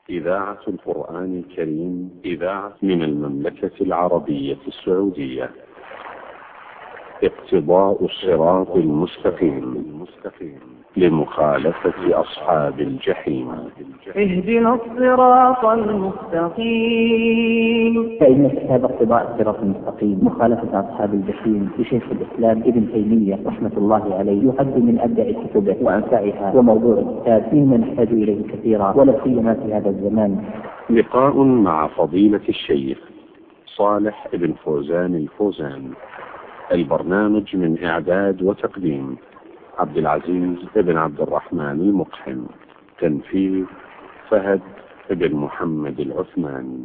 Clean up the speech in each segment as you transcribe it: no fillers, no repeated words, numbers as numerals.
إذاعة القرآن الكريم، إذاعة من المملكة العربية السعودية. اقتضاء الصراط المستقيم لمخالفة أصحاب الجحيم. اهدنا الصراط المستقيم. فإن كتاب اقتضاء الصراط المستقيم مخالفة أصحاب الجحيم لشيخ الإسلام ابن تيمية رحمة الله عليه يعد من أبدع كتبه وأنفعها، وموضوع الكتاب مما نحتاج إليه كثيرا ولا سيما في هذا الزمان. لقاء مع فضيلة الشيخ صالح بن فوزان الفوزان. البرنامج من إعداد وتقديم عبد العزيز بن عبد الرحمن المقحم. تنفيذ فهد بن محمد العثمان.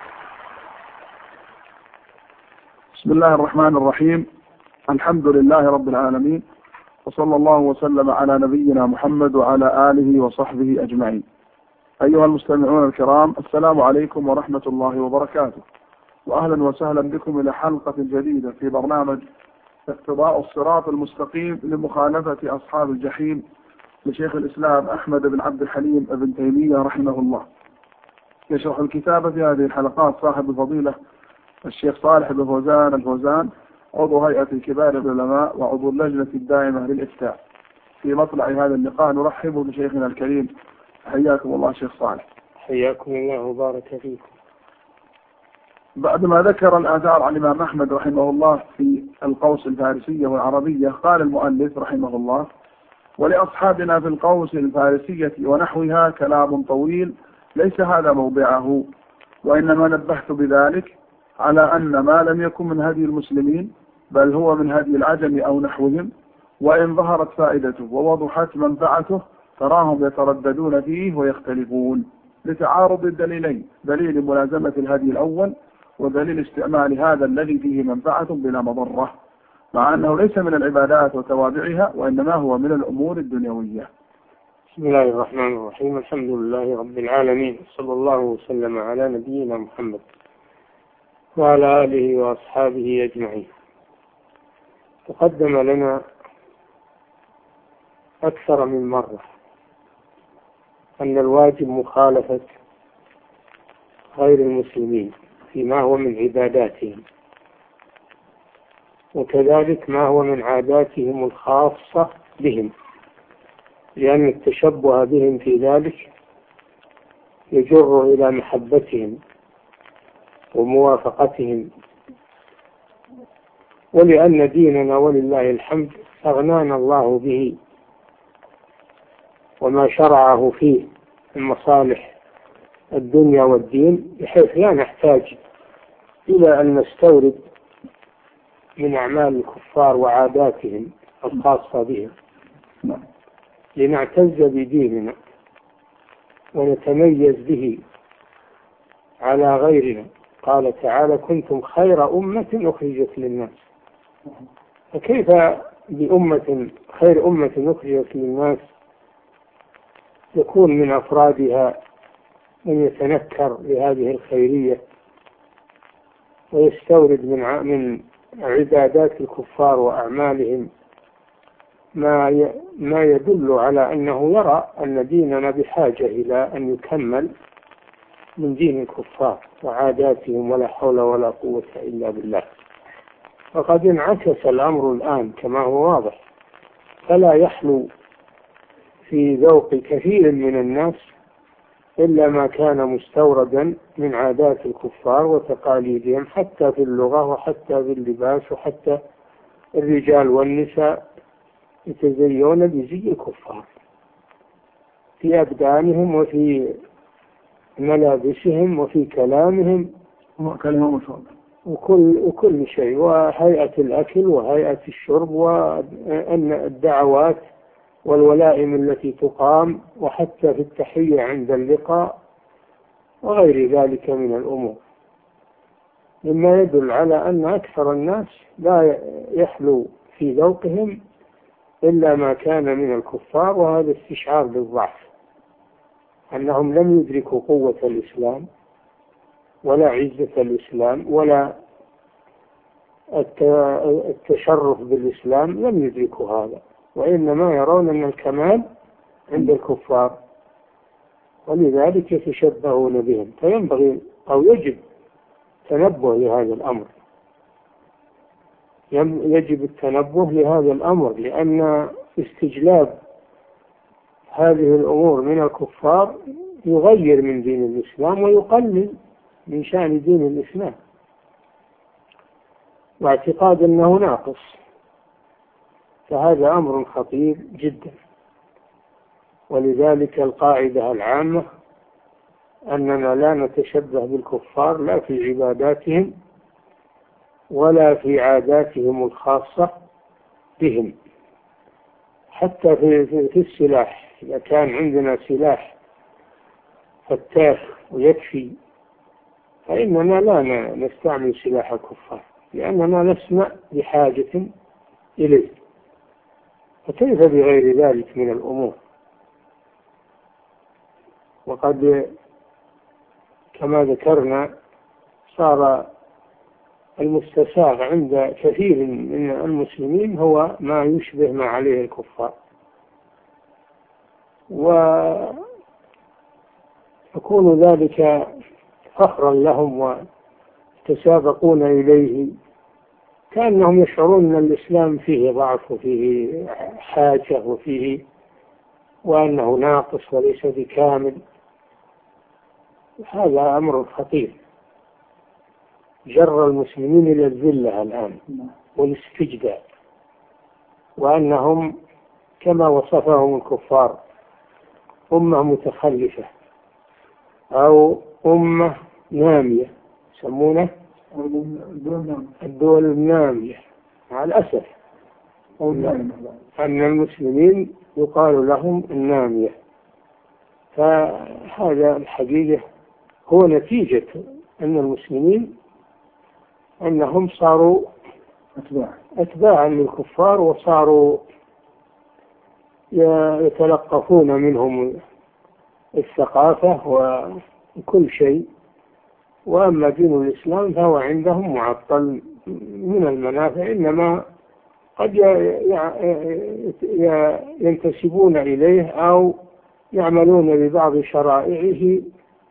بسم الله الرحمن الرحيم. الحمد لله رب العالمين، وصلى الله وسلم على نبينا محمد وعلى آله وصحبه أجمعين. أيها المستمعون الكرام، السلام عليكم ورحمة الله وبركاته، وأهلا وسهلا بكم إلى حلقة جديدة في برنامج اقتضاء الصراط المستقيم لمخالفة أصحاب الجحيم لشيخ الإسلام أحمد بن عبد الحليم ابن تيمية رحمه الله. يشرح الكتاب في هذه الحلقات صاحب الفضيلة الشيخ صالح بن فوزان الفوزان، عضو هيئة كبار العلماء وعضو اللجنة الدائمة للإفتاء. في مطلع هذا اللقاء نرحب بشيخنا الكريم. حياكم الله شيخ صالح. حياكم الله وبارك فيكم. بعدما ذكر الآثار عن الإمام أحمد رحمه الله في القوس الفارسية والعربية، قال المؤلف رحمه الله: ولأصحابنا في القوس الفارسية ونحوها كلام طويل ليس هذا موضعه، وإنما نبهت بذلك على أن ما لم يكن من هدي المسلمين بل هو من هدي العجم أو نحوهم، وإن ظهرت فائدته ووضحت منفعته تراهم يترددون فيه ويختلفون لتعارض الدليلين: دليل ملازمة الهدي الأول، ودليل استعمال هذا الذي فيه منفعة بلا مضرة، مع أنه ليس من العبادات وتوابعها، وإنما هو من الأمور الدنيوية. بسم الله الرحمن الرحيم. الحمد لله رب العالمين، صلى الله وسلم على نبينا محمد وعلى آله وأصحابه أجمعين. تقدم لنا أكثر من مرة أن الواجب مخالفة غير المسلمين فيما هو من عباداتهم، وكذلك ما هو من عاداتهم الخاصة بهم، لأن التشبه بهم في ذلك يجر إلى محبتهم وموافقتهم، ولأن ديننا ولله الحمد أغنانا الله به وما شرعه فيه من مصالح الدنيا والدين، بحيث لا نحتاج إلى أن نستورد من أعمال الكفار وعاداتهم الخاصة بهم، لنعتز بديننا ونتميز به على غيرنا. قال تعالى: كنتم خير أمة أخرجت للناس. فكيف بأمة خير أمة أخرجت للناس يكون من أفرادها من يتنكر لهذه الخيرية ويستورد من عبادات الكفار وأعمالهم ما يدل على أنه يرى أن ديننا بحاجة إلى أن يكمل من دين الكفار وعاداتهم، ولا حول ولا قوة إلا بالله. فقد انعكس الأمر الآن كما هو واضح، فلا يحلو في ذوق كثير من الناس إلا ما كان مستوردا من عادات الكفار وتقاليدهم، حتى في اللغة وحتى في اللباس، وحتى الرجال والنساء يتزيون بزي الكفار في أبدانهم وفي ملابسهم وفي كلامهم وكل شيء، وهيئة الأكل وهيئة الشرب والدعوات والولائم التي تقام، وحتى في التحية عند اللقاء وغير ذلك من الأمور، مما يدل على أن أكثر الناس لا يحلو في ذوقهم إلا ما كان من الكفار. وهذا استشعار بالضعف، أنهم لم يدركوا قوة الإسلام ولا عزة الإسلام ولا التشرف بالإسلام، لم يدركوا هذا، وإنما يرون أن الكمال عند الكفار. ولذلك يتشبهون بهم. فينبغي أو يجب تنبه لهذا الأمر، يجب التنبه لهذا الأمر، لأن استجلاب هذه الأمور من الكفار يغير من دين الإسلام ويقلل من شأن دين الإسلام، واعتقاد أنه ناقص. فهذا أمر خطير جدا. ولذلك القاعدة العامة أننا لا نتشبه بالكفار لا في عباداتهم ولا في عاداتهم الخاصة بهم. حتى في السلاح، إذا كان عندنا سلاح فتاك ويكفي فإننا لا نستعمل سلاح الكفار، لأننا نسمع بحاجة إليه. فكيف بغير ذلك من الأمور؟ وقد كما ذكرنا صار المستساغ عند كثير من المسلمين هو ما يشبه ما عليه الكفار، ويكون ذلك فخرا لهم ويتسابقون إليه، كأنهم يشعرون أن الإسلام فيه ضعف وفيه حاجة وأنه ناقص وليس بكامل. هذا أمر خطير جر المسلمين إلى الذلة الآن والاستجداء، وأنهم كما وصفهم الكفار أمة متخلفة أو أمة نامية، يسمونه الدول النامية. مع الأسف أن المسلمين يقال لهم النامية. فهذا الحقيقة هو نتيجة أن المسلمين أنهم صاروا أتباعا للكفار، وصاروا يتلقفون منهم الثقافة وكل شيء. وأما دين الإسلام فهو عندهم معطل من المنافع، إنما قد ينتسبون إليه أو يعملون ببعض شرائعه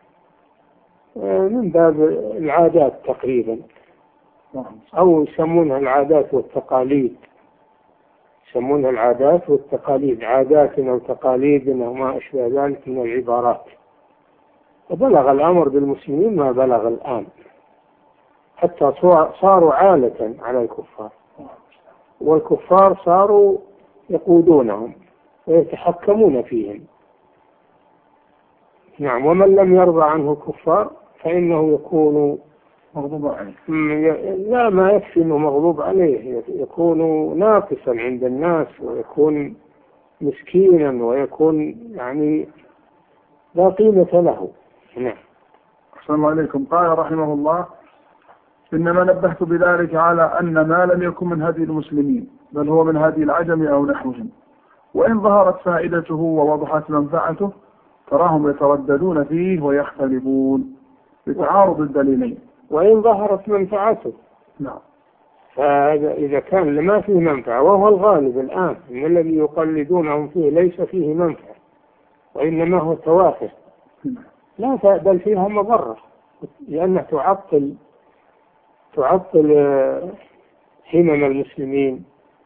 من باب العادات تقريبا، أو يسمونها العادات والتقاليد، يسمونها العادات والتقاليد، عادات أو تقاليد أو ما أشبه ذلك من العبارات. وبلغ الأمر بالمسلمين ما بلغ الآن، حتى صاروا عالة على الكفار، والكفار صاروا يقودونهم ويتحكمون فيهم. نعم. ومن لم يرضى عنه الكفار فإنه يكون مغضوب عليه. لا، ما يكفي أنه مغضوب عليه، يكون ناقصا عند الناس، ويكون مسكينا، ويكون يعني لا قيمة له. نعم. أحسن الله عليكم. قال رحمه الله: إنما نبهت بذلك على أن ما لم يكن من هدي المسلمين بل هو من هدي العجم أو نحوهم، وإن ظهرت فائدته ووضحت منفعته تراهم يترددون فيه ويختلفون بتعارض الدليلين. وإن ظهرت منفعته، نعم. فإذا كان ما فيه منفعة، وهو الغالب الآن إن الذي يقلدونهم فيه ليس فيه منفعة وإنما هو توافه، لا بل فيها مضرة، لأنها تعطل همم المسلمين،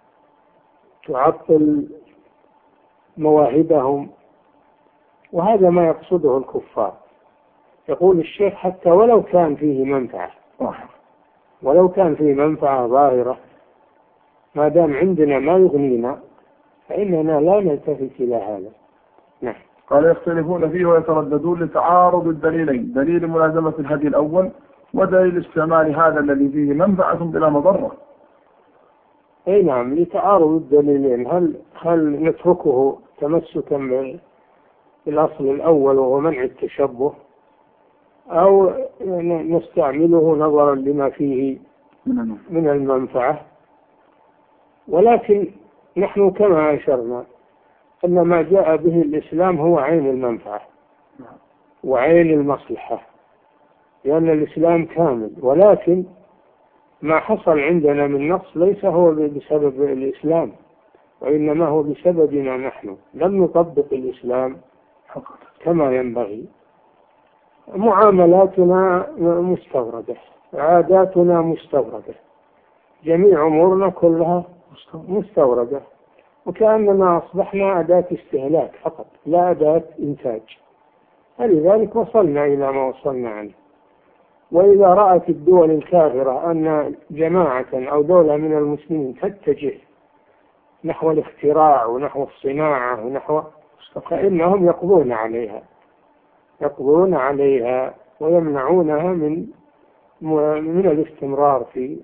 تعطل مواهبهم، وهذا ما يقصده الكفار. يقول الشيخ: حتى ولو كان فيه منفعة، ولو كان فيه منفعة ظاهرة، ما دام عندنا ما يغنينا فإننا لا نلتفت إلى هذا. نعم. قال: يختلفون فيه ويترددون لتعارض الدليلين، دليل ملازمة الهدي الأول ودليل استعمال هذا الذي فيه منفعة بلا مضرة. أي نعم، لتعارض الدليلين. هل نتركه تمسكا بالأصل الأول وهو منع التشبه، أو نستعمله نظرا لما فيه من المنفعة؟ ولكن نحن كما أشرنا أن ما جاء به الإسلام هو عين المنفعة وعين المصلحة، لأن الإسلام كامل. ولكن ما حصل عندنا من نقص ليس هو بسبب الإسلام، وإنما هو بسببنا نحن، لم نطبق الإسلام كما ينبغي. معاملاتنا مستوردة، عاداتنا مستوردة، جميع أمورنا كلها مستوردة، وكأننا أصبحنا أداة استهلاك فقط لا أداة إنتاج. فلذلك وصلنا إلى ما وصلنا عنه. وإذا رأت الدول الكافرة أن جماعة أو دولة من المسلمين تتجه نحو الاختراع ونحو الصناعة ونحو، فإنهم يقضون عليها ويمنعونها من الاستمرار في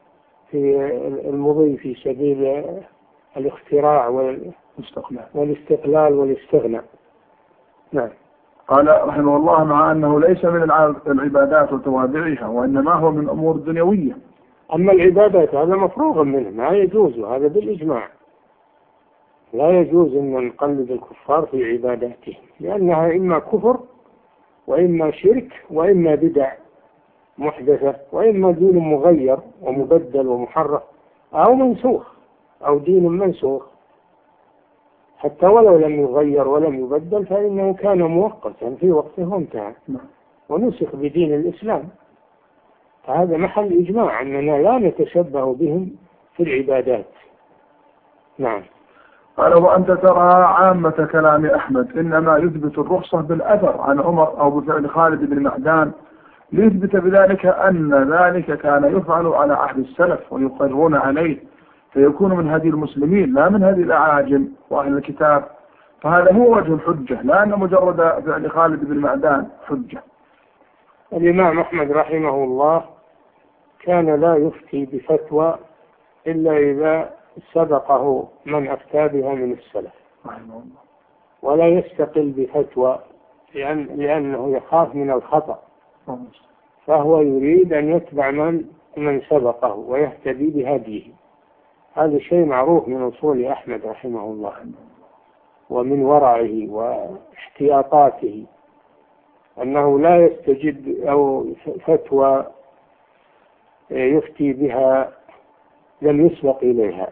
المضي في سبيل الاختراع والاستقلال والاستغناء. نعم. قال رحمه الله: مع أنه ليس من العبادات وتوابعها، وإنما هو من أمور دنيوية. أما العبادات هذا مفروغ منه، ما يجوز، هذا بالإجماع. لا يجوز أن نقلد الكفار في عباداتهم، لأنها إما كفر وإما شرك وإما بدع محدثة وإما دين مغير ومبدل ومحرف أو منسوخ أو دين منسوخ. حتى ولو لم يغير ولم يبدل فإنه كان مؤقتا في وقته وانتهى ونسخ بدين الإسلام. فهذا محل إجماع أننا لا نتشبه بهم في العبادات. نعم. قال: وأنت ترى عامة كلام أحمد إنما يثبت الرخصة بالأثر عن عمر أو بفعل خالد بن معدان، ليثبت بذلك أن ذلك كان يفعل على عهد السلف ويقرون عليه، فيكون من هدي المسلمين لا من هدي الأعاجم وأهل الكتاب. فهذا هو وجه الحجة، لا أن مجرد فعل خالد بن معدان حجة. الإمام أحمد رحمه الله كان لا يفتي بفتوى إلا إذا سبقه من أفتى بها من السلف، ولا يستقل بفتوى لأنه يخاف من الخطأ، فهو يريد أن يتبع من سبقه ويهتدي بهديه. هذا شيء معروف من أصول أحمد رحمه الله ومن ورعه واحتياطاته، أنه لا يستجد أو فتوى يفتي بها لم يسبق إليها،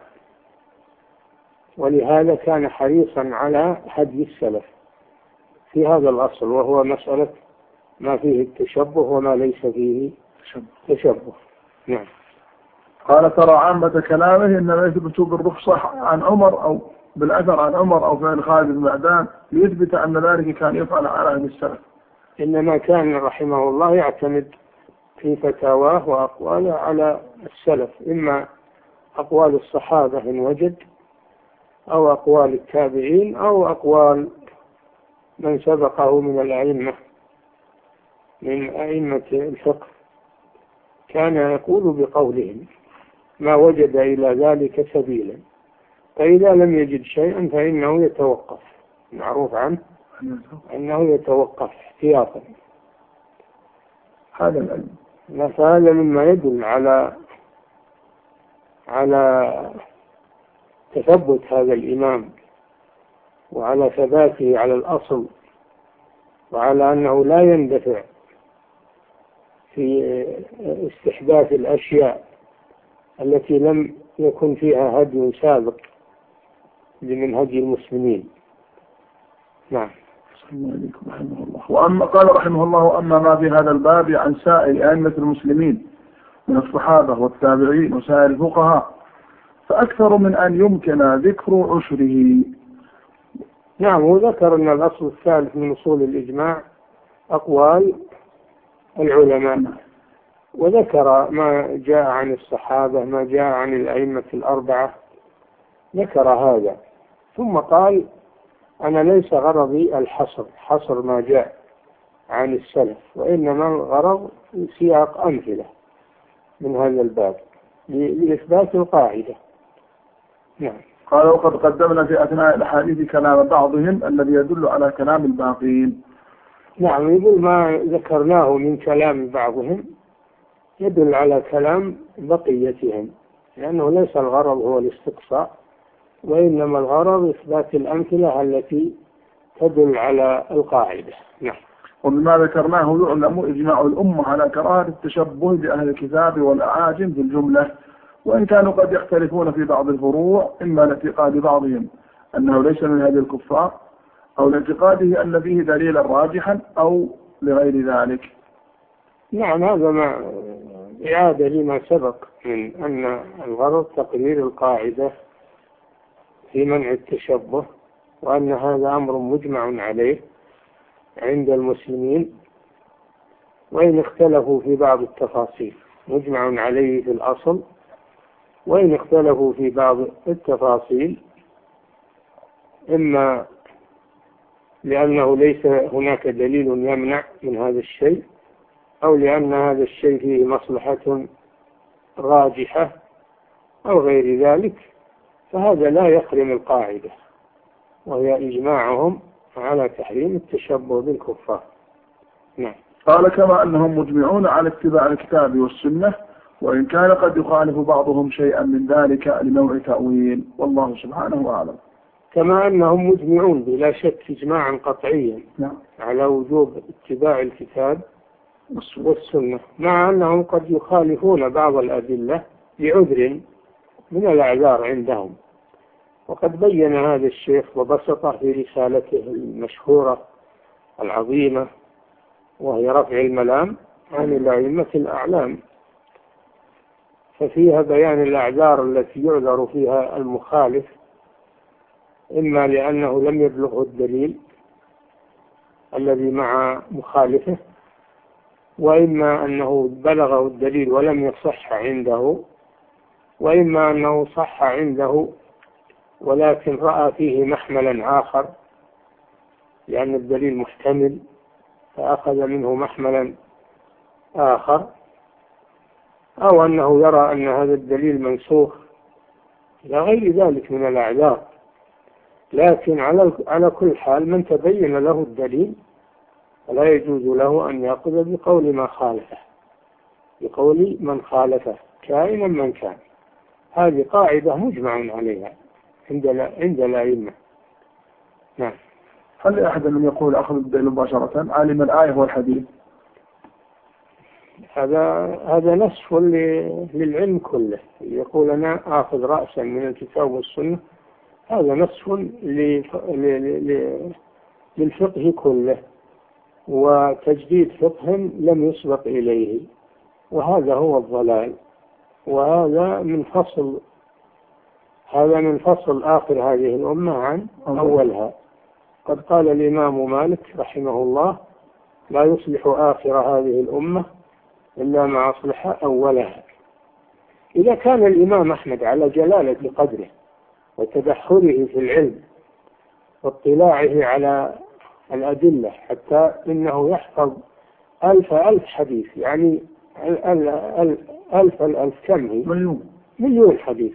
ولهذا كان حريصا على هدي السلف في هذا الأصل، وهو مسألة ما فيه التشبه وما ليس فيه تشبه. نعم. قال: ترى عامة كلامه إنما يثبت بالرخصة عن عمر أو بالأثر عن عمر أو فعل خالد بن معدان، ليثبت أن ذلك كان يفعل على عهد السلف. إنما كان رحمه الله يعتمد في فتاواه وأقواله على السلف، إما أقوال الصحابة إن وجد، أو أقوال التابعين، أو أقوال من سبقه من الأئمة من أئمة الفقه، كان يقول بقولهم ما وجد إلى ذلك سبيلا. فإذا لم يجد شيئا فإنه يتوقف، معروف عنه أنه يتوقف احتياطا. هذا العلم. فهذا مما يدل على تثبت هذا الإمام وعلى ثباته على الأصل، وعلى أنه لا يندفع في استحداث الأشياء التي لم يكن فيها هدي سابق لمن هدي المسلمين. نعم. وأما قال رحمه الله: أما ما في هذا الباب عن سائر أئمة المسلمين من الصحابة والتابعين وسائر الفقهاء فأكثر من أن يمكن ذكر عشره. نعم. وذكر أن الأصل الثالث من أصول الإجماع أقوال العلماء، وذكر ما جاء عن الصحابة، ما جاء عن الأئمة الأربعة، ذكر هذا. ثم قال: أنا ليس غرضي حصر ما جاء عن السلف، وإنما الغرض سياق أمثلة من هذا الباب لإثبات القاعدة. نعم. قال: وقد قدمنا في أثناء الحديث كلام بعضهم الذي يدل على كلام الباقين. نعم. يقول ما ذكرناه من كلام بعضهم يدل على كلام بقيتهم، لأنه ليس الغرض هو الاستقصاء، وإنما الغرض إثبات الأمثلة التي تدل على القاعدة. نعم. وبما ذكرناه يعلم إجماع الأمة على كراهة التشبه بأهل الكتاب والأعاجم في الجملة، وإن كانوا قد يختلفون في بعض الفروع، إما لاعتقاد بعضهم أنه ليس من هذه الكفار، أو لاعتقاده أن فيه دليلا راجحا أو لغير ذلك؟ نعم، هذا مع إعادة لما سبق من أن الغرض تقرير القاعدة في منع التشبه، وأن هذا أمر مجمع عليه عند المسلمين، وإن اختلفوا في بعض التفاصيل. مجمع عليه في الأصل، وإن اختلفوا في بعض التفاصيل إما لأنه ليس هناك دليل يمنع من هذا الشيء، أو لأن هذا الشيء فيه مصلحة راجحة أو غير ذلك، فهذا لا يخرم القاعدة، وهي إجماعهم على تحريم التشبه بالكفار. نعم. قال كما أنهم مجمعون على اتباع الكتاب والسنة، وإن كان قد يخالف بعضهم شيئا من ذلك لنوع تأويل، والله سبحانه أعلم. كما أنهم مجمعون بلا شك إجماعا قطعيا نعم. على وجوب اتباع الكتاب والسنة، مع أنهم قد يخالفون بعض الأدلة لعذر من الأعذار عندهم، وقد بين هذا الشيخ وبسطه في رسالته المشهورة العظيمة، وهي رفع الملام عن الأئمة الأعلام، ففيها بيان الأعذار التي يعذر فيها المخالف، إما لأنه لم يبلغه الدليل الذي مع مخالفه، وإما أنه بلغه الدليل ولم يصح عنده، وإما أنه صح عنده ولكن رأى فيه محملا آخر، لأن الدليل محتمل فأخذ منه محملا آخر، أو أنه يرى أن هذا الدليل منسوخ إلى غير ذلك من الأعذار. لكن على كل حال من تبين له الدليل فلا يجوز له أن يأخذ بقول ما خالفه، بقول من خالفه كائنا من كان. هذه قاعدة مجمع عليها عند الأئمة. نعم. هل لأحد من يقول أخذ الدليل مباشرة عالم الآية والحديث؟ هذا نسف للعلم كله. يقول أنا آخذ رأسا من الكتاب والسنة، هذا نسف للفقه كله، وتجديد فقه لم يسبق إليه، وهذا هو الضلال، وهذا من فصل آخر هذه الأمة عن أولها. قد قال الإمام مالك رحمه الله: لا يصلح آخر هذه الأمة إلا ما أصلح أولها. إذا كان الإمام أحمد على جلالة قدره وتدحره في العلم واطلاعه على الأدلة، حتى إنه يحفظ ألف حديث، يعني ألف كم هي؟ مليون حديث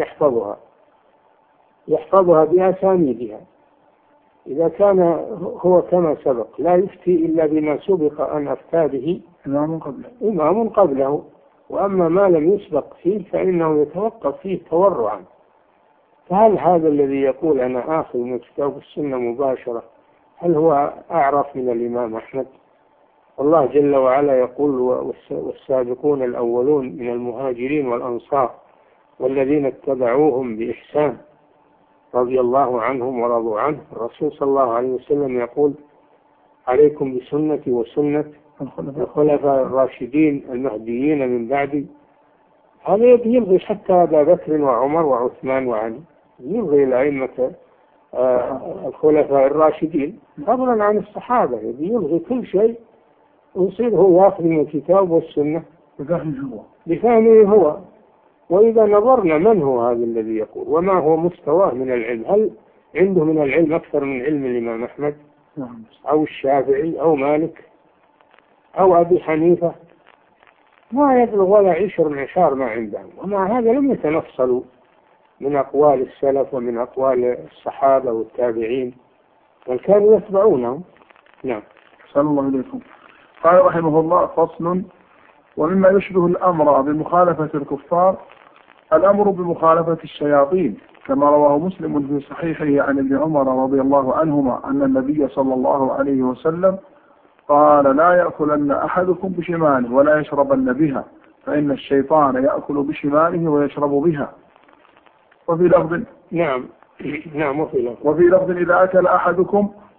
يحفظها بأسانيدها. إذا كان هو كما سبق لا يفتي إلا بما سبق أن أفتى به إمام قبله، وأما ما لم يسبق فيه فإنه يتوقف فيه تورعا. فهل هذا الذي يقول أنا آخذ من كتاب السنة مباشرة هل هو أعرف من الإمام أحمد؟ الله جل وعلا يقول: والسابقون الأولون من المهاجرين والأنصار والذين اتبعوهم بإحسان رضي الله عنهم ورضوا عنه. الرسول صلى الله عليه وسلم يقول: عليكم بسنتي وسنة الخلفاء الراشدين المهديين من بعدي. هذا يلغي حتى أبا بكر وعمر وعثمان وعلي، يلغي الأئمة الخلفاء الراشدين فضلا عن الصحابة، يلغي كل شيء ويصير هو يأخذ من الكتاب والسنة بفهمه هو. وإذا نظرنا من هو هذا الذي يقول وما هو مستواه من العلم، هل عنده من العلم أكثر من علم الإمام أحمد أو الشافعي أو مالك أو أبي حنيفة؟ ما يبلغ ولا 10 ما عندهم. ومع هذا لم يتنصلوا من أقوال السلف ومن أقوال الصحابة والتابعين، بل كانوا يتبعونهم. نعم. صلى الله عليكم. قال رحمه الله: فصل: ومما يشبه الأمر بمخالفة الكفار الأمر بمخالفة الشياطين، كما رواه مسلم في صحيحه عن ابن عمر رضي الله عنهما أن النبي صلى الله عليه وسلم قال: لا يأكلن أحدكم بشماله ولا يشربن بها، فإن الشيطان يأكل بشماله ويشرب بها. وفي لفظ نعم. وفي لفظ: إذا أكل أحدكم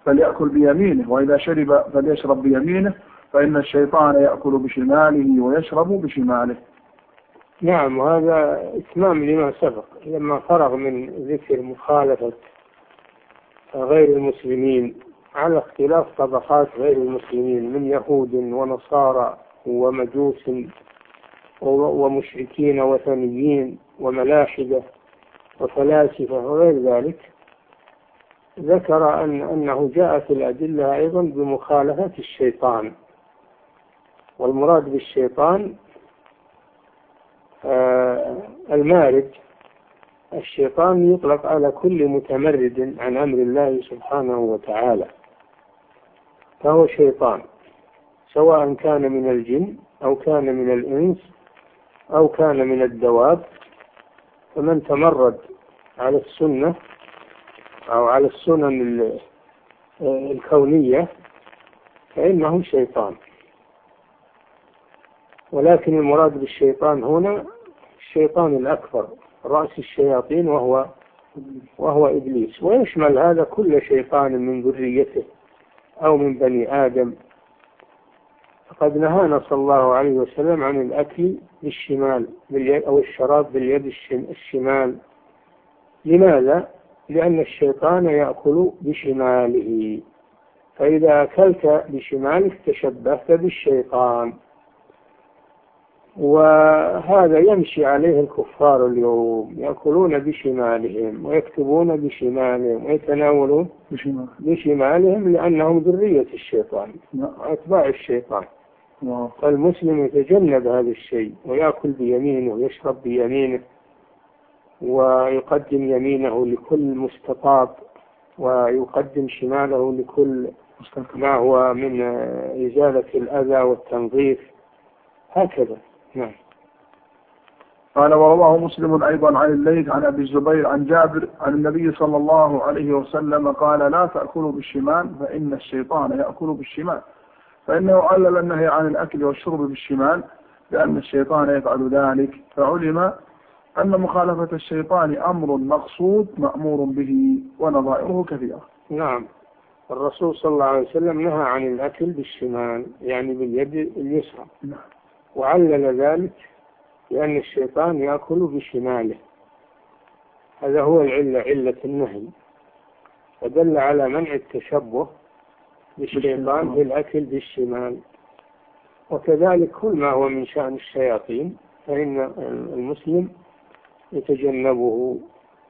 فليأكل بيمينه، وإذا شرب فليشرب بيمينه، فإن الشيطان يأكل بشماله ويشرب بشماله. نعم، وهذا إتمام لما سبق لما فرغ من ذكر مخالفة غير المسلمين على اختلاف طبقات غير المسلمين من يهود ونصارى ومجوس ومشركين وثنيين وملاحدة وفلاسفة وغير ذلك. ذكر أنه جاء في الأدلة أيضا بمخالفة الشيطان، والمراد بالشيطان المارد. الشيطان يطلق على كل متمرد عن أمر الله سبحانه وتعالى، فهو شيطان، سواء كان من الجن أو كان من الإنس أو كان من الدواب. فمن تمرد على السنة أو على السنن الكونية فإنه شيطان. ولكن المراد بالشيطان هنا الشيطان الأكبر رأس الشياطين وهو إبليس، ويشمل هذا كل شيطان من ذريته أو من بني آدم. فقد نهانا صلى الله عليه وسلم عن الأكل بالشمال أو الشراب باليد الشمال. لماذا؟ لأن الشيطان يأكل بشماله، فإذا أكلت بشمالك تشبهت بالشيطان. وهذا يمشي عليه الكفار اليوم، يأكلون بشمالهم ويكتبون بشمالهم ويتناولون بشمالهم لأنهم ذرية الشيطان وأتباع الشيطان. فالمسلم يتجنب هذا الشيء ويأكل بيمينه ويشرب بيمينه ويقدم يمينه لكل مستطاب ويقدم شماله لكل ما هو من إزالة الأذى والتنظيف، هكذا. نعم. قال ورواه مسلم أيضا عن الليث عن أبي الزبير عن جابر عن النبي صلى الله عليه وسلم قال لا تأكلوا بالشمال فإن الشيطان يأكل بالشمال، فإنه علل النهي عن الأكل والشرب بالشمال لأن الشيطان يفعل ذلك. فعلم أن مخالفة الشيطان أمر مقصود مأمور به ونظائره كثيرة. نعم، الرسول صلى الله عليه وسلم نهى عن الأكل بالشمال يعني باليد اليسرى، وعلل ذلك لأن الشيطان يأكل بشماله، هذا هو علة النهي، فدل على منع التشبه بالشيطان في الأكل بالشمال. وكذلك كل ما هو من شأن الشياطين فإن المسلم يتجنبه.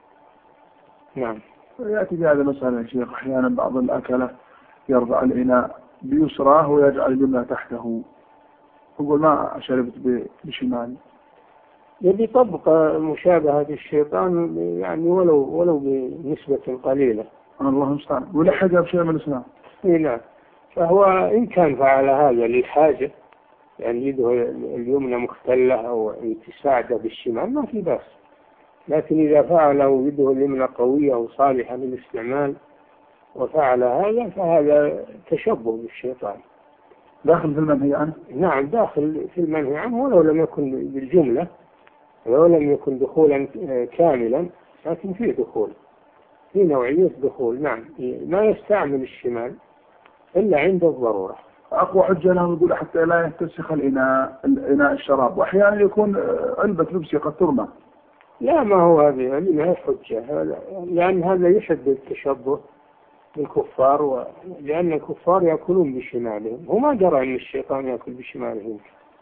نعم. يأتي بهذا مسألة يا شيخ، أحيانا بعض الأكلة يرفع الإناء بيسراه ويجعل الجملة تحته، يقول ما شربت بشمالي. يبي طبق مشابهة الشيطان يعني ولو بنسبة قليلة. الله المستعان. ولحقها بشيء من الإسلام. نعم. فهو إن كان فعل هذا للحاجة يعني يده اليمنى مختلة أو تساعده بالشمال ما في بأس، لكن إذا فعله يده اليمنى قوية وصالحة للاستعمال وفعل هذا فهذا تشبه بالشيطان. داخل في المنهي عنه؟ نعم، داخل في المنهي عنه ولو لم يكن بالجملة، ولو لم يكن دخولا كاملا، لكن فيه دخول، في نوعية دخول. نعم، ما يستعمل الشمال إلا عند الضرورة. أقوى حجة لهم يقول حتى لا يتسخ الإناء الشراب، وأحيانا يكون علبة لبسي قد ترمى. لا، ما هو هذه ما هي حجة، لأن هذا يشد التشبه بالكفار، لأن الكفار يأكلون بشمالهم، وما جرى أن الشيطان يأكل بشمالهم.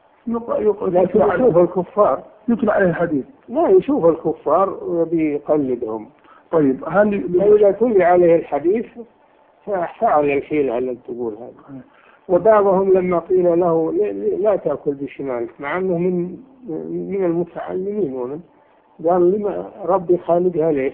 لكن يشوف الكفار يطلع عليه الحديث، لا يشوف الكفار وبيقلدهم. طيب إذا تلي عليه الحديث ففعل الحيلة التي تقول هذا. وبعضهم لما قيل له لا تأكل بشمالك مع أنه من المتعلمين قال لما ربي خالقها ليه؟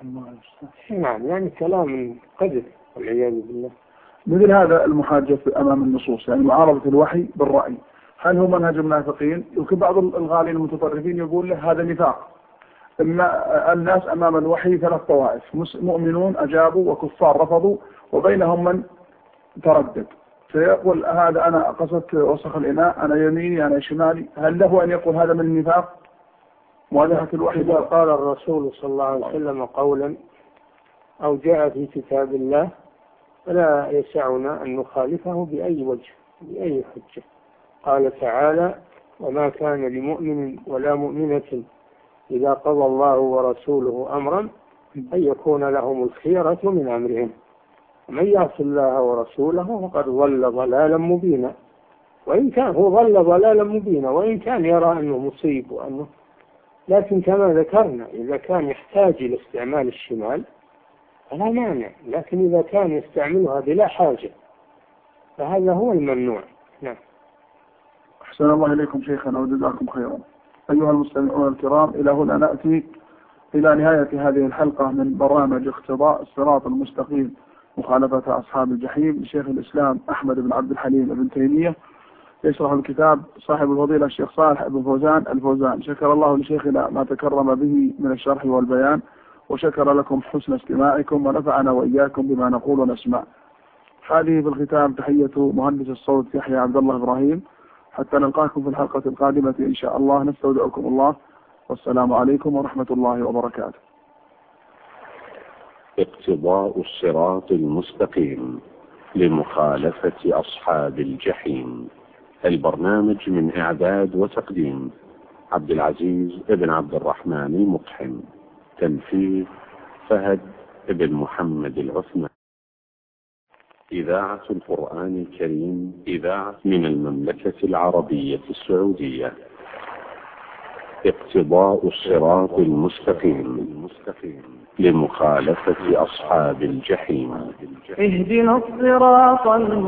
نعم، يعني كلام قذف والعياذ بالله. مثل هذا المحاجة أمام النصوص، يعني معارضة الوحي بالرأي، هل هو منهج المنافقين؟ يمكن بعض الغالين المتطرفين يقول له هذا نفاق. إما الناس أمام الوحي ثلاث طوائف، مؤمنون أجابوا وكفار رفضوا وبينهم من تردد، فيقول هذا أنا قصدت وسخ الإناء، أنا يميني أنا شمالي، هل له أن يقول هذا من النفاق؟ مواجهة الوحي. إذا قال الرسول صلى الله عليه وسلم قولا أو جاء في كتاب الله فلا يسعنا أن نخالفه بأي وجه بأي حجة. قال تعالى: وما كان لمؤمن ولا مؤمنة إذا قضى الله ورسوله أمرا أن يكون لهم الخيرة من أمرهم ومن يعص الله ورسوله فقد ضل ضلالا مبينا. وإن كان هو ضل ضلالا مبينا وإن كان يرى أنه مصيب لكن كما ذكرنا إذا كان يحتاج إلى استعمال الشمال فلا مانع، لكن إذا كان يستعملها بلا حاجة فهذا هو الممنوع. نعم. أحسن الله إليكم شيخنا وجزاكم خيرا. أيها المستمعون الكرام، إلى هنا نأتي إلى نهاية هذه الحلقة من برنامج اقتضاء الصراط المستقيم مخالفة أصحاب الجحيم لشيخ الإسلام أحمد بن عبد الحليم بن تيمية، يشرح الكتاب صاحب الفضيلة الشيخ صالح بن فوزان الفوزان. شكر الله لشيخنا ما تكرم به من الشرح والبيان، وشكر لكم حسن استماعكم، ونفعنا وإياكم بما نقول ونسمع. هذه في الختام تحية مهندس الصوت يحيى عبد الله إبراهيم، حتى نلقاكم في الحلقة القادمة إن شاء الله. نستودعكم الله، والسلام عليكم ورحمة الله وبركاته. اقتضاء الصراط المستقيم لمخالفة أصحاب الجحيم. البرنامج من إعداد وتقديم عبد العزيز ابن عبد الرحمن المقحم. تنفيذ فهد ابن محمد العثمان. إذاعة القرآن الكريم، إذاعة من المملكة العربية السعودية. اقتضاء الصراط المستقيم لمخالفة أصحاب الجحيم. اهدنا الصراط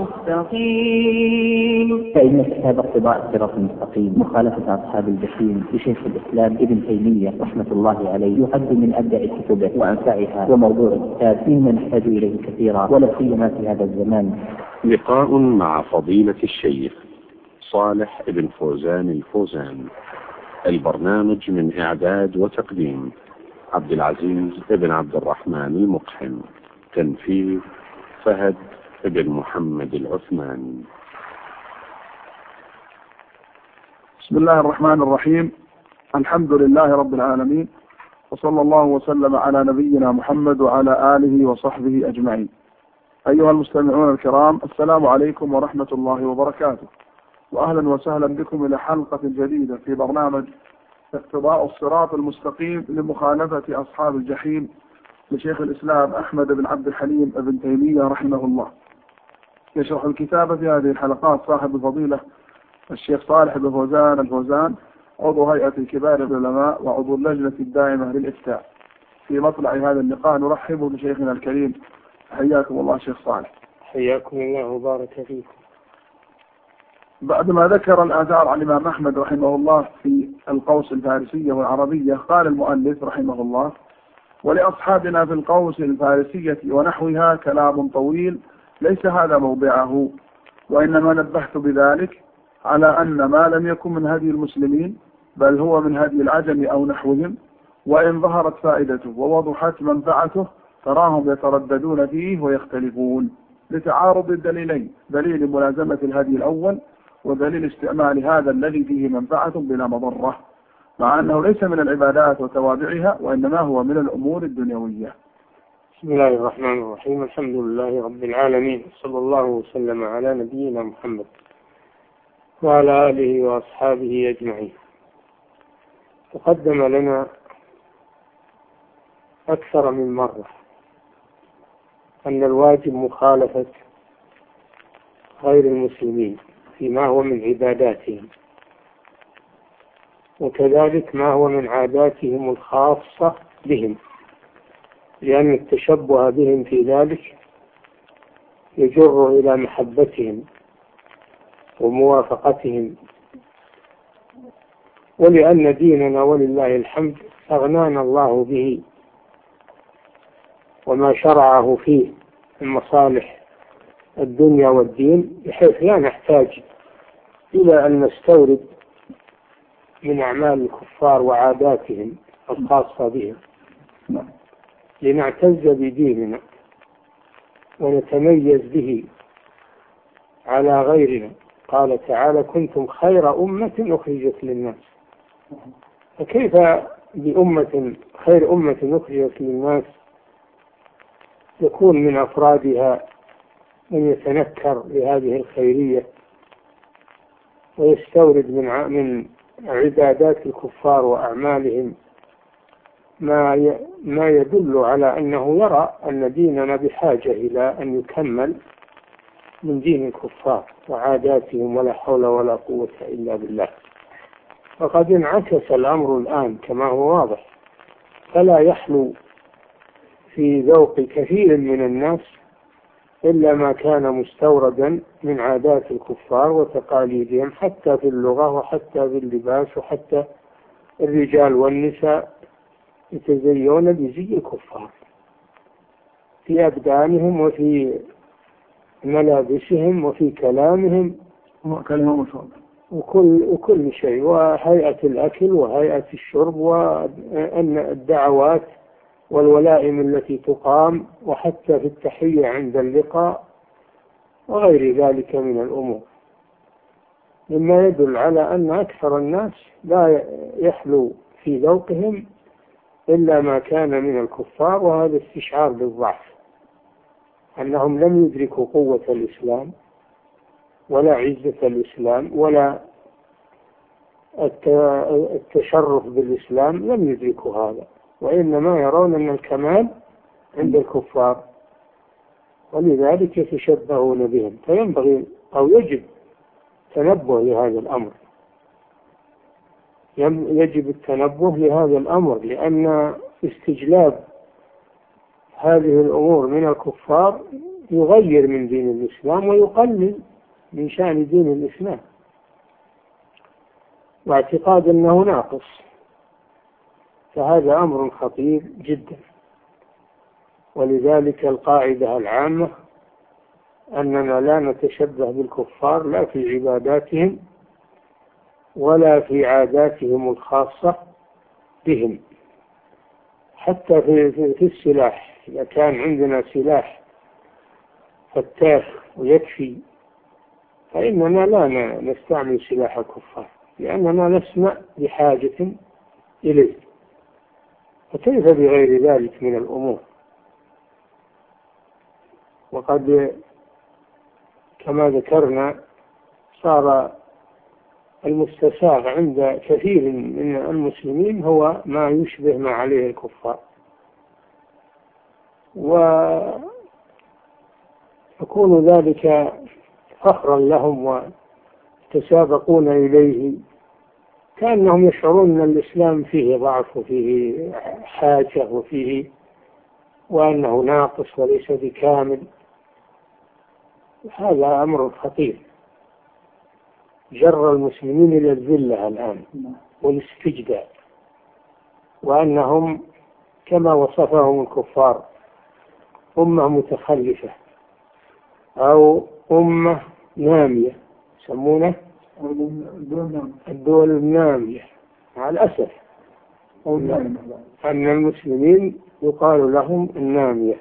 المستقيم. فإن كتاب اقتضاء الصراط المستقيم مخالفة أصحاب الجحيم لشيخ الإسلام ابن تيمية رحمة الله عليه يعد من أبدع كتبه وأنفعها، وموضوع الكتاب فيما نحتاج إليه كثيرا ولا سيما في هذا الزمان. لقاء مع فضيلة الشيخ صالح بن فوزان الفوزان. البرنامج من إعداد وتقديم عبد العزيز ابن عبد الرحمن المقحم. تنفيذ فهد ابن محمد العثمان. بسم الله الرحمن الرحيم. الحمد لله رب العالمين، وصلى الله وسلم على نبينا محمد وعلى آله وصحبه أجمعين. أيها المستمعون الكرام، السلام عليكم ورحمة الله وبركاته، وأهلا وسهلا بكم إلى حلقة جديدة في برنامج اقتضاء الصراط المستقيم لمخالفة أصحاب الجحيم لشيخ الإسلام أحمد بن عبد الحليم بن تيمية رحمه الله. يشرح الكتاب في هذه الحلقات صاحب الفضيلة الشيخ صالح بن فوزان الفوزان، عضو هيئة كبار العلماء وعضو اللجنة الدائمة للإفتاء. في مطلع هذا اللقاء نرحب بشيخنا الكريم. حياكم الله شيخ صالح. حياكم الله وبارك فيكم. بعدما ذكر الآثار عن الإمام أحمد رحمه الله في القوس الفارسية والعربية، قال المؤلف رحمه الله: ولأصحابنا في القوس الفارسية ونحوها كلام طويل ليس هذا موضعه، وإنما نبهت بذلك على أن ما لم يكن من هدي المسلمين بل هو من هدي العجم أو نحوهم، وإن ظهرت فائدته ووضحت منفعته تراهم يترددون فيه ويختلفون لتعارض الدليلين: دليل ملازمة الهدي الأول، ودليل استعمال هذا الذي فيه منفعة بلا مضرة، مع أنه ليس من العبادات وتوابعها، وإنما هو من الأمور الدنيوية. بسم الله الرحمن الرحيم. الحمد لله رب العالمين، صلى الله وسلم على نبينا محمد وعلى آله وأصحابه أجمعين. تقدم لنا أكثر من مرة أن الواجب مخالفة غير المسلمين فيما هو من عباداتهم، وكذلك ما هو من عاداتهم الخاصة بهم، لأن التشبه بهم في ذلك يجر إلى محبتهم وموافقتهم، ولأن ديننا ولله الحمد أغنانا الله به وما شرعه فيه من مصالح الدنيا والدين، بحيث لا نحتاج إلى أن نستورد من أعمال الكفار وعاداتهم الخاصة بهم، لنعتز بديننا ونتميز به على غيرنا. قال تعالى: كنتم خير أمة أخرجت للناس. فكيف بأمة خير أمة أخرجت للناس يكون من أفرادها من يتنكر لهذه الخيرية ويستورد من عبادات الكفار وأعمالهم ما يدل على أنه يرى أن ديننا بحاجة إلى أن يكمل من دين الكفار وعاداتهم، ولا حول ولا قوة إلا بالله. فقد انعكس الأمر الآن كما هو واضح، فلا يحلو في ذوق كثير من الناس إلا ما كان مستوردا من عادات الكفار وتقاليدهم، حتى في اللغة وحتى في اللباس، وحتى الرجال والنساء يتزيون بزي الكفار في أبدانهم وفي ملابسهم وفي كلامهم وكل شيء، وهيئة الأكل وهيئة الشرب وأن الدعوات والولائم التي تقام، وحتى في التحية عند اللقاء وغير ذلك من الأمور، مما يدل على أن أكثر الناس لا يحلو في ذوقهم إلا ما كان من الكفار. وهذا استشعار بالضعف، أنهم لم يدركوا قوة الإسلام ولا عزة الإسلام ولا التشرف بالإسلام، لم يدركوا هذا، وإنما يرون أن الكمال عند الكفار، ولذلك يتشبهون بهم. فينبغي أو يجب تنبه لهذا الأمر، يجب التنبه لهذا الأمر، لأن استجلاب هذه الأمور من الكفار يغير من دين الإسلام ويقلل من شأن دين الإسلام، واعتقاد أنه ناقص، فهذا أمر خطير جدا. ولذلك القاعدة العامة أننا لا نتشبه بالكفار لا في عباداتهم ولا في عاداتهم الخاصة بهم، حتى في السلاح. إذا كان عندنا سلاح فتاك ويكفي، فإننا لا نستعمل سلاح الكفار، لأننا لسنا بحاجة إليه، فكيف بغير ذلك من الأمور؟ وقد كما ذكرنا صار المستساغ عند كثير من المسلمين هو ما يشبه ما عليه الكفار، ويكون ذلك فخرا لهم وتسابقون إليه، كأنهم يشعرون أن الإسلام فيه ضعف وفيه حاجة وأنه ناقص وليس بكامل. هذا أمر خطير جر المسلمين إلى الذلة الآن والاستجداء، وأنهم كما وصفهم الكفار أمة متخلفة أو أمة نامية، يسمونه الدول النامية. مع الأسف أن المسلمين يقال لهم النامية،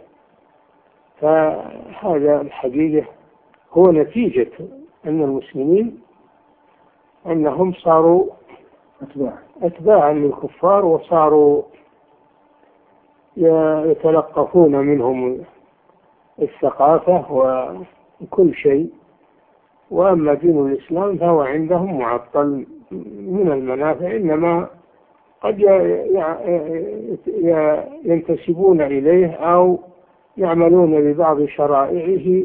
فهذا الحقيقة هو نتيجة أن المسلمين أنهم صاروا أتباعا للكفار، وصاروا يتلقفون منهم الثقافة وكل شيء، وأما دين الإسلام فهو عندهم معطل من المنافع، إنما قد ينتسبون إليه أو يعملون ببعض شرائعه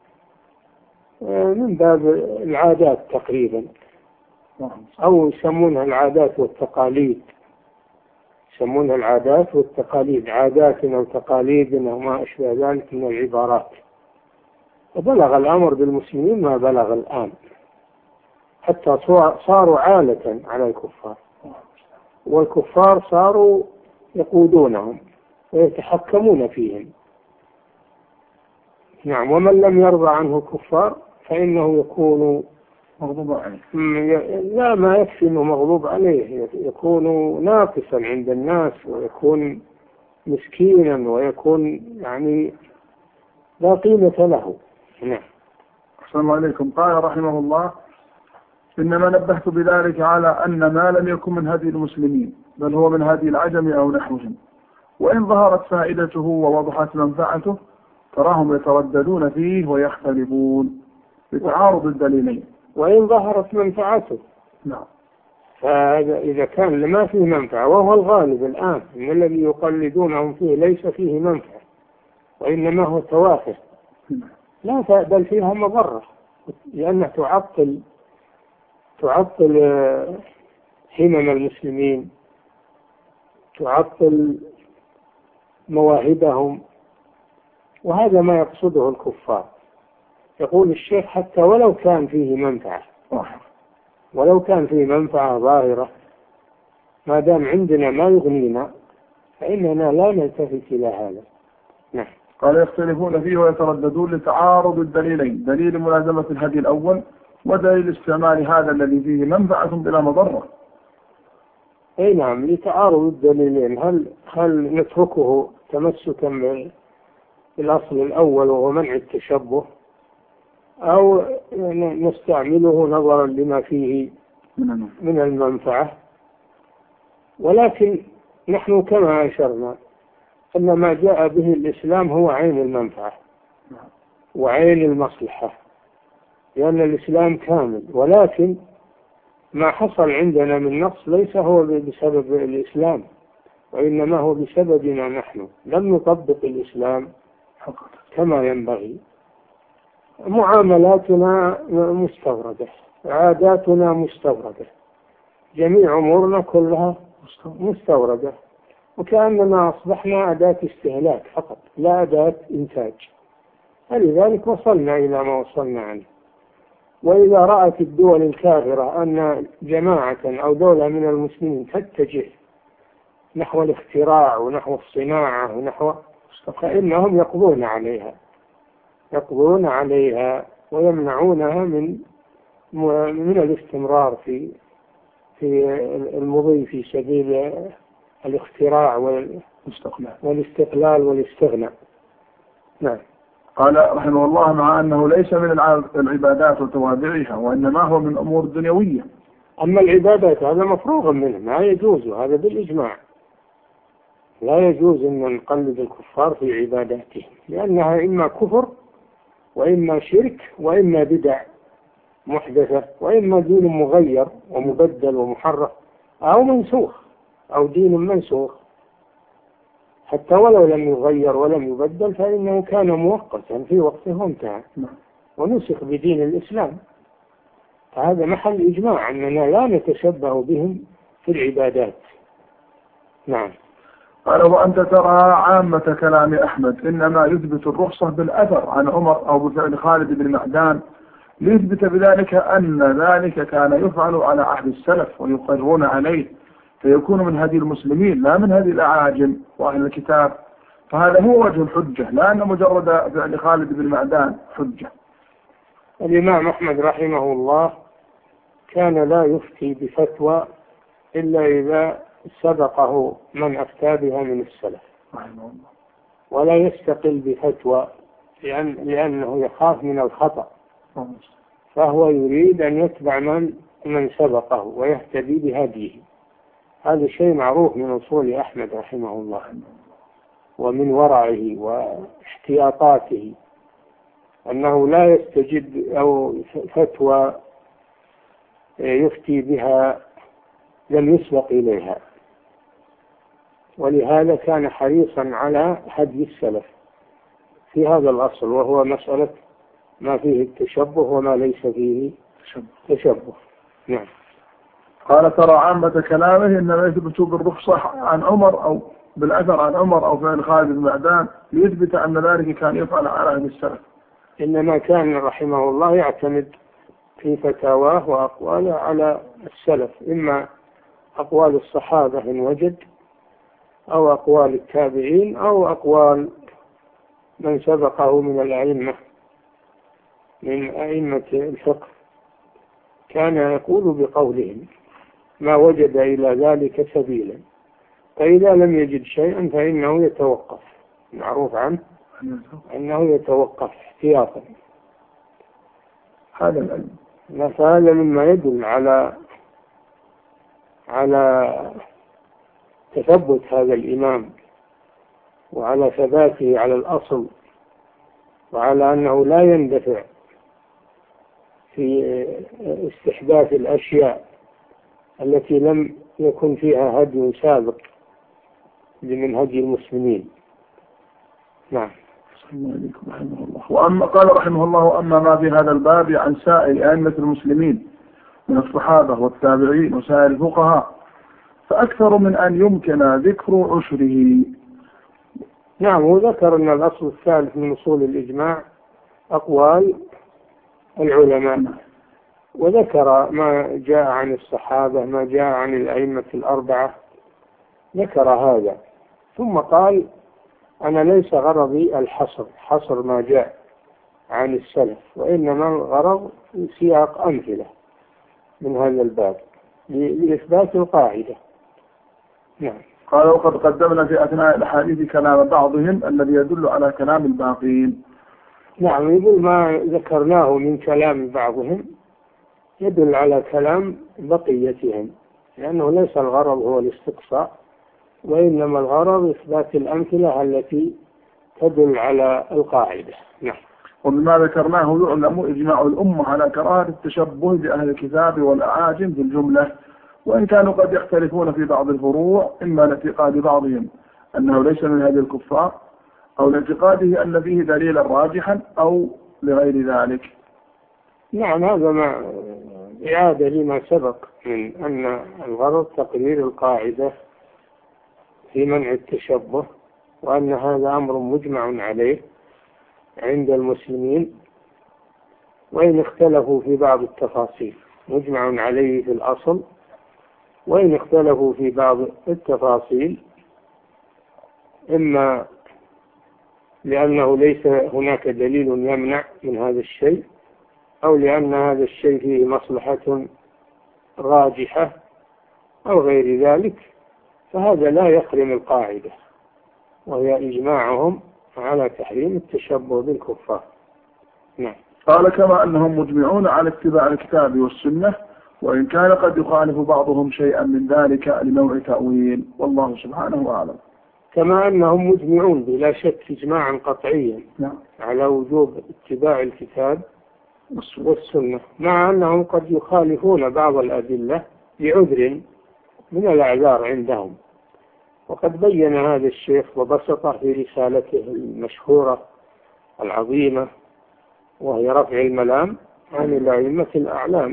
من باب العادات تقريبا، أو يسمونها العادات والتقاليد، يسمونها العادات والتقاليد، عاداتنا وتقاليدنا وما أشبه ذلك من العبارات. وبلغ الأمر بالمسلمين ما بلغ الآن، حتى صاروا عالة على الكفار، والكفار صاروا يقودونهم ويتحكمون فيهم. نعم، ومن لم يرضى عنه الكفار فإنه يكون مغضوب عليه. لا، ما يكفي أنه مغضوب عليه، يكون ناقصا عند الناس، ويكون مسكينا، ويكون يعني لا قيمة له. نعم. أحسن الله عليكم. قال رحمه الله: إنما نبهت بذلك على أن ما لم يكن من هدي المسلمين بل هو من هدي العجم أو نحوهم، وإن ظهرت فائدته ووضحت منفعته تراهم يترددون فيه ويختلفون بتعارض الدليلين وإن ظهرت منفعته. نعم. فهذا إذا كان ما فيه منفعة، وهو الغالب الآن إن الذي يقلدونهم فيه ليس فيه منفعة وإنما هو توافه، لا بل فيها مضرة، لأنها تعطل همم المسلمين، تعطل مواهبهم، وهذا ما يقصده الكفار. يقول الشيخ حتى ولو كان فيه منفعة، ولو كان فيه منفعة ظاهرة، ما دام عندنا ما يغنينا فإننا لا نلتفت إلى هذا. نعم. قال يختلفون فيه ويترددون لتعارض الدليلين، دليل ملازمة الهدي الأول ودليل استعمال هذا الذي فيه منفعة بلا مضرة. أي نعم، لتعارض الدليلين، هل نتركه تمسكا بالأصل الأول وهو منع التشبه، أو نستعمله نظرا لما فيه من المنفعة. ولكن نحن كما أشرنا أن ما جاء به الإسلام هو عين المنفعة وعين المصلحة، لأن الإسلام كامل، ولكن ما حصل عندنا من نقص ليس هو بسبب الإسلام، وإنما هو بسببنا نحن، لم نطبق الإسلام كما ينبغي. معاملاتنا مستوردة، عاداتنا مستوردة، جميع أمورنا كلها مستوردة، وكأننا أصبحنا أداة استهلاك فقط لا أداة إنتاج. فلذلك وصلنا إلى ما وصلنا عنه. وإذا رأت الدول الكافرة أن جماعة أو دولة من المسلمين تتجه نحو الاختراع ونحو الصناعة ونحو، فإنهم يقضون عليها ويمنعونها من الاستمرار في المضي في سبيل الاختراع والاستقلال والاستغناء. نعم. قال رحمه الله: مع أنه ليس من العبادات وتوابعها، وإنما هو من أمور دنيوية. أما العبادات هذا مفروغ منه، ما يجوز، هذا بالإجماع لا يجوز أن نقلد الكفار في عباداتهم، لأنها إما كفر وإما شرك وإما بدع محدثة وإما دين مغير ومبدل ومحرف أو منسوخ أو دين منسوخ. حتى ولو لم يغير ولم يبدل فإنه كان مؤقتا في وقته وانتهى ونسخ بدين الإسلام. فهذا محل إجماع أننا لا نتشبه بهم في العبادات. نعم. قال: وأنت ترى عامة كلام أحمد إنما يثبت الرخصة بالأثر عن عمر أو بفعل خالد بن معدان، ليثبت بذلك أن ذلك كان يفعل على عهد السلف ويقرون عليه، فيكون من هدي المسلمين لا من هدي الأعاجم وأهل الكتاب. فهذا هو وجه الحجة، لا أن مجرد فعل خالد بن معدان حجة. الإمام أحمد رحمه الله كان لا يفتي بفتوى إلا إذا سبقه من أفتى بها من السلف، ولا يستقل بفتوى لأنه يخاف من الخطأ، فهو يريد أن يتبع من سبقه ويهتدي بهديه. هذا شيء معروف من أصول أحمد رحمه الله، ومن ورعه واحتياطاته، أنه لا يستجد أو فتوى يفتي بها لم يسبق إليها، ولهذا كان حريصا على هدي السلف في هذا الأصل، وهو مسألة ما فيه التشبه وما ليس فيه تشبه. نعم. قال: ترى عامة كلامه إنما يثبت بالرخصة عن عمر أو بالأثر عن عمر أو فعل خالد بن معدان، ليثبت أن ذلك كان يفعل على عهد السلف. إنما كان رحمه الله يعتمد في فتاواه وأقواله على السلف، إما أقوال الصحابة إن وجد، أو أقوال التابعين، أو أقوال من سبقه من الأئمة من أئمة الفقه، كان يقول بقولهم ما وجد إلى ذلك سبيلا. فإذا لم يجد شيئا فإنه يتوقف، معروف عنه أنه يتوقف احتياطا. هذا العلم. فهذا مما يدل على تثبت هذا الإمام وعلى ثباته على الأصل وعلى أنه لا يندفع في استحداث الأشياء التي لم يكن فيها هدي سابق لمن هدي المسلمين. نعم. رحمه الله. وأما قال رحمه الله: وأما ما في هذا الباب عن سائر أئمة المسلمين من الصحابة والتابعين وسائر الفقهاء فأكثر من أن يمكن ذكر عشره. نعم. وذكر أن الأصل الثالث من أصول الإجماع أقوال العلماء، وذكر ما جاء عن الصحابة، ما جاء عن الأئمة الأربعة، ذكر هذا. ثم قال: أنا ليس غرضي حصر ما جاء عن السلف، وإنما الغرض سياق أمثلة من هذا الباب لإثبات القاعدة. نعم. قال: وقد قدمنا في أثناء الحديث كلام بعضهم الذي يدل على كلام الباقين. نعم. يقول ما ذكرناه من كلام بعضهم يدل على كلام بقيتهم، لأنه ليس الغرض هو الاستقصاء، وإنما الغرض إثبات الأمثلة التي تدل على القاعدة. نعم. وبما ذكرناه يعلم إجماع الأمة على كراهة التشبه بأهل الكتاب والأعاجم في الجملة، وإن كانوا قد يختلفون في بعض الفروع، إما لاعتقاد بعضهم أنه ليس من هذه الكفار، أو لاعتقاده أن فيه دليلا راجحا، أو لغير ذلك. نعم. هذا ما إعادة لما سبق من أن الغرض تقرير القاعدة في منع التشبه، وأن هذا أمر مجمع عليه عند المسلمين، وإن اختلفوا في بعض التفاصيل مجمع عليه في الأصل، وإن اختلفوا في بعض التفاصيل إما لأنه ليس هناك دليل يمنع من هذا الشيء، أو لأن هذا الشيء فيه مصلحة راجحة، أو غير ذلك، فهذا لا يخرم القاعدة، وهي إجماعهم على تحريم التشبه بالكفار. نعم. قال: كما أنهم مجمعون على اتباع الكتاب والسنة، وإن كان قد يخالف بعضهم شيئا من ذلك لنوع تأويل، والله سبحانه أعلم. كما أنهم مجمعون بلا شك إجماعا قطعيا نعم. على وجوب اتباع الكتاب والسنة، مع أنهم قد يخالفون بعض الأدلة لعذر من الأعذار عندهم. وقد بين هذا الشيخ وبسطه في رسالته المشهورة العظيمة، وهي رفع الملام عن الأئمة الأعلام،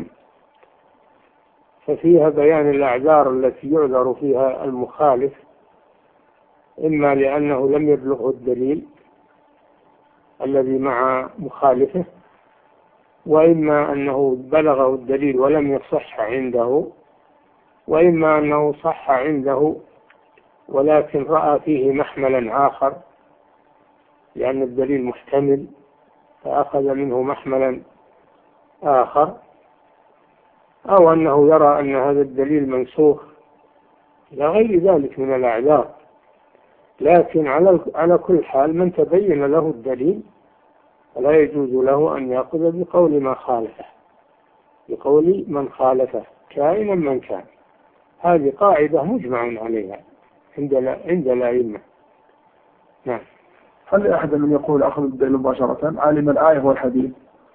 ففيها بيان الأعذار التي يعذر فيها المخالف، إما لأنه لم يبلغه الدليل الذي مع مخالفه، وإما أنه بلغه الدليل ولم يصح عنده، وإما أنه صح عنده ولكن رأى فيه محملا آخر، لأن الدليل محتمل فأخذ منه محملا آخر، أو أنه يرى أن هذا الدليل منسوخ، إلى غير ذلك من الأعذار. لكن على كل حال من تبين له الدليل فلا يجوز له أن يأخذ بقول ما خالفه، بقول من خالفه كائنا من كان. هذه قاعدة مجمع عليها عند الأئمة. نعم. هل أحد من يقول أخذ الدليل مباشرة عالم الآية والحديث؟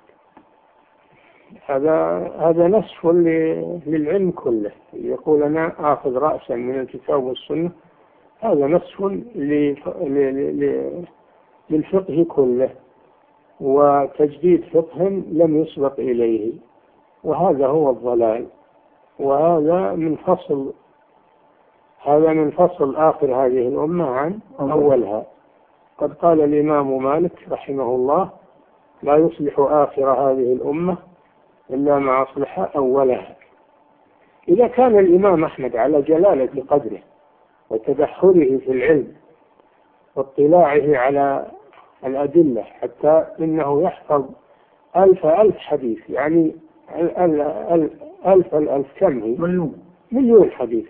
هذا نسف للعلم كله. يقول أنا آخذ رأسا من الكتاب والسنة، هذا نسف للفقه كله، وتجديد فقه لم يسبق إليه، وهذا هو الضلال، وهذا من فصل آخر هذه الأمة عن أولها. قد قال الإمام مالك رحمه الله: لا يصلح آخر هذه الأمة إلا ما أصلح أولها. إذا كان الإمام أحمد على جلالة قدره وتدخله في العلم واطلاعه على الأدلة، حتى إنه يحفظ ألف حديث، يعني ألف كم هي؟ مليون حديث